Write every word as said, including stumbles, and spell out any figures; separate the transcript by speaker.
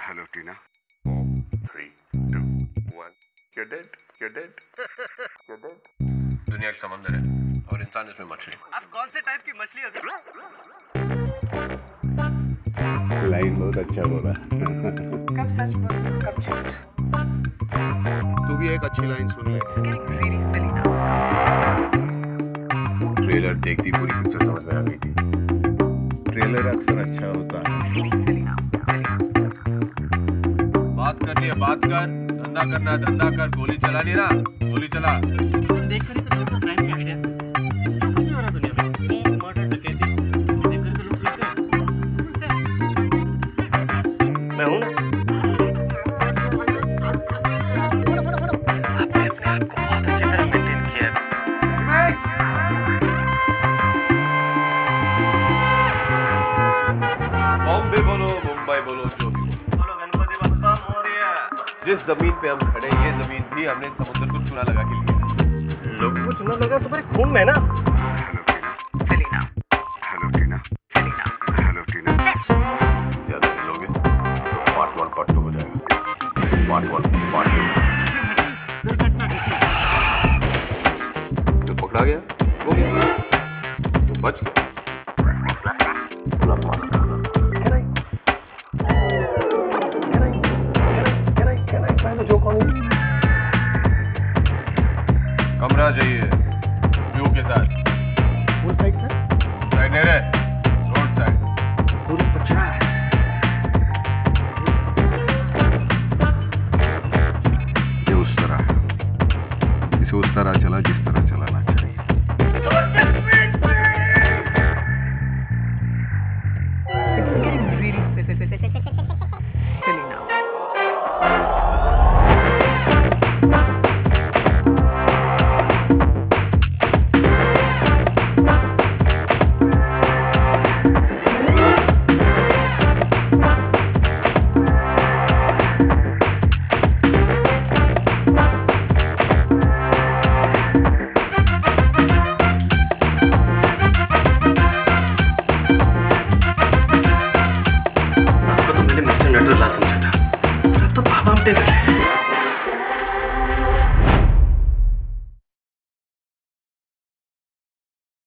Speaker 1: Hello, Tina. Three, two, one. You're dead. You're dead. You're dead.
Speaker 2: दुनिया एक समंदर है और इंसान इसमें मछली।
Speaker 3: आप कौन से टाइप की मछली हो?
Speaker 1: लाइन बहुत अच्छा बोला।
Speaker 3: कब सच बोल कब झूठ?
Speaker 1: तू भी एक अच्छी लाइन सुन ले।
Speaker 2: ट्रेलर देखती पूरी पिक्चर समझ में आ गई थी।
Speaker 1: ट्रेलर अक्सर अच्छा होता है।
Speaker 2: बात करनी है बात कर, धंधा करना है धंधा कर, गोली चलानी है ना गोली चला।
Speaker 3: देख कर ही तो लोगों को क्राइम की आइडिया जो कुछ भी हो रहा दुनिया में, मर्डर डकैती, देख कर तो लोग सीख रहे हैं। मैं हूँ ना। आपने अपने आप को बहुत अच्छी तरह मेंटेन किया है।
Speaker 2: बॉम्बे बोलो मुंबई बोलो जो भी
Speaker 3: बोलो गणपति बप्पा मोरया।
Speaker 2: जिस जमीन पे हम खड़े ये जमीन भी हमने समुद्र को चूना लगा के लिया है।
Speaker 3: लोगों को चुना लगा तुम्हारे खून में ना।